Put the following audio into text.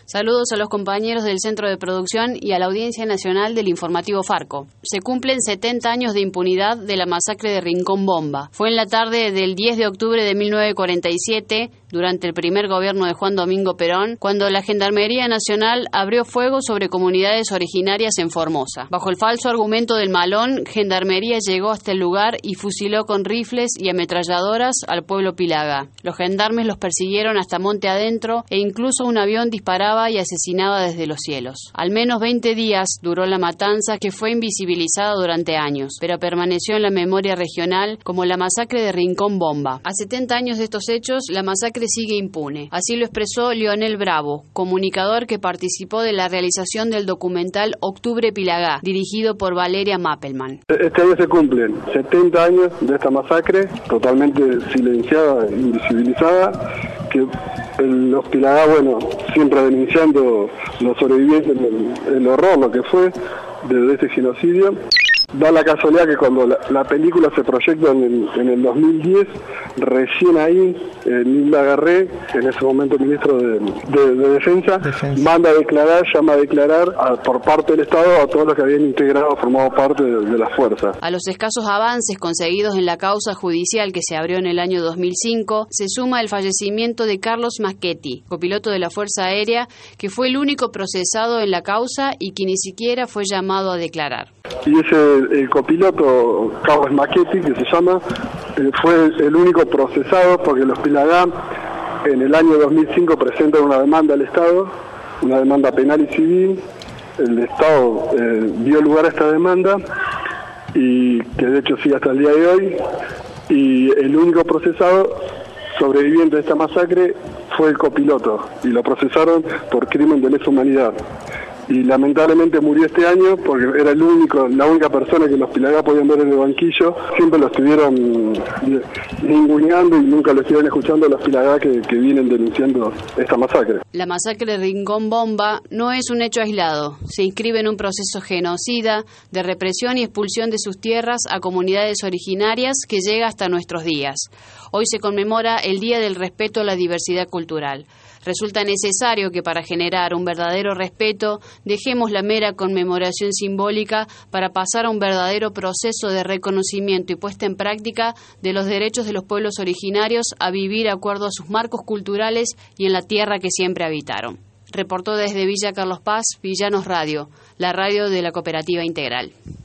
Saludos a los compañeros del Centro de Producción y a la Audiencia Nacional del Informativo Farco. Se cumplen 70 años de impunidad de la masacre de Rincón Bomba. Fue en la tarde del 10 de octubre de 1947, durante el primer gobierno de Juan Domingo Perón, cuando la Gendarmería Nacional abrió fuego sobre comunidades originarias en Formosa. Bajo el falso argumento del malón, Gendarmería llegó hasta el lugar y fusiló con rifles y ametralladoras al pueblo Pilagá. Los gendarmes los persiguieron hasta monte adentro e incluso un avión disparaba y asesinaba desde los cielos. Al menos 20 días duró la matanza, que fue invisibilizada durante años, pero permaneció en la memoria regional como la masacre de Rincón Bomba. A 70 años de estos hechos, la masacre sigue impune. Así lo expresó Lionel Bravo, comunicador que participó de la realización del documental Octubre Pilagá, dirigido por Valeria Mappelman. Este año se cumplen 70 años de esta masacre, totalmente silenciada e invisibilizada, que los Pilagá, siempre denunciando los sobrevivientes, el horror, lo que fue de este genocidio. Da la casualidad que cuando la película se proyecta en el 2010, recién ahí, Nilda Garré, en ese momento ministro de Defensa, llama a declarar por parte del Estado a todos los que habían integrado, formado parte de las fuerzas. A los escasos avances conseguidos en la causa judicial que se abrió en el año 2005, se suma el fallecimiento de Carlos Maschetti, copiloto de la Fuerza Aérea, que fue el único procesado en la causa y que ni siquiera fue llamado a declarar. Y el copiloto Carlos Maschetti, que se llama, fue el único procesado porque los Pilagá en el año 2005 presentan una demanda al Estado, una demanda penal y civil. El Estado dio lugar a esta demanda y que de hecho sigue hasta el día de hoy, y el único procesado sobreviviente de esta masacre fue el copiloto y lo procesaron por crimen de lesa humanidad. Y lamentablemente murió este año porque era la única persona que los Pilagá podían ver en el banquillo. Siempre lo estuvieron ninguneando y nunca lo estuvieron escuchando a los Pilagá que vienen denunciando esta masacre. La masacre de Rincón Bomba no es un hecho aislado. Se inscribe en un proceso genocida de represión y expulsión de sus tierras a comunidades originarias que llega hasta nuestros días. Hoy se conmemora el Día del Respeto a la Diversidad Cultural. Resulta necesario que para generar un verdadero respeto dejemos la mera conmemoración simbólica para pasar a un verdadero proceso de reconocimiento y puesta en práctica de los derechos de los pueblos originarios a vivir de acuerdo a sus marcos culturales y en la tierra que siempre habitaron. Reportó desde Villa Carlos Paz, Villanos Radio, la radio de la Cooperativa Integral.